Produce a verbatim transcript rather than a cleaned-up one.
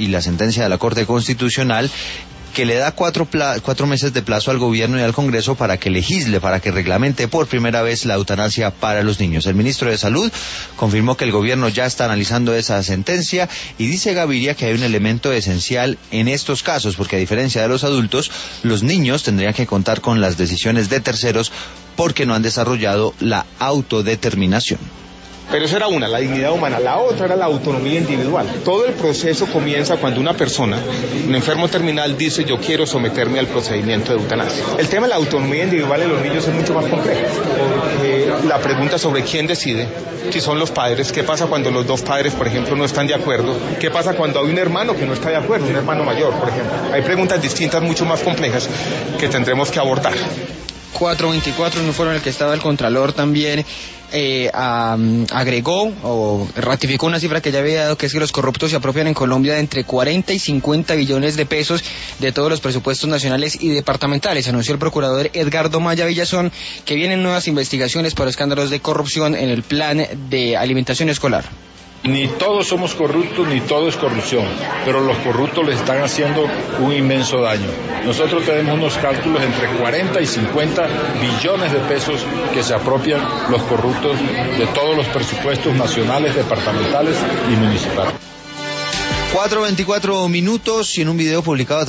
y la sentencia de la Corte Constitucional, que le da cuatro, pla- cuatro meses de plazo al gobierno y al Congreso para que legisle, para que reglamente por primera vez la eutanasia para los niños. El ministro de Salud confirmó que el gobierno ya está analizando esa sentencia y dice Gaviria que hay un elemento esencial en estos casos, porque a diferencia de los adultos, los niños tendrían que contar con las decisiones de terceros porque no han desarrollado la autodeterminación. Pero eso era una, la dignidad humana. La otra era la autonomía individual. Todo el proceso comienza cuando una persona, un enfermo terminal, dice yo quiero someterme al procedimiento de eutanasia. El tema de la autonomía individual de los niños es mucho más complejo, porque la pregunta sobre quién decide, si son los padres, qué pasa cuando los dos padres, por ejemplo, no están de acuerdo, qué pasa cuando hay un hermano que no está de acuerdo, un hermano mayor, por ejemplo. Hay preguntas distintas, mucho más complejas, que tendremos que abordar. cuatro veinticuatro, en un foro en el que estaba el Contralor también, eh, um, agregó o ratificó una cifra que ya había dado, que es que los corruptos se apropian en Colombia de entre cuarenta y cincuenta billones de pesos de todos los presupuestos nacionales y departamentales. Anunció el procurador Edgardo Maya Villazón que vienen nuevas investigaciones por escándalos de corrupción en el plan de alimentación escolar. Ni todos somos corruptos, ni todo es corrupción, pero los corruptos les están haciendo un inmenso daño. Nosotros tenemos unos cálculos entre cuarenta y cincuenta billones de pesos que se apropian los corruptos de todos los presupuestos nacionales, departamentales y municipales. cuatro veinticuatro minutos y en un video publicado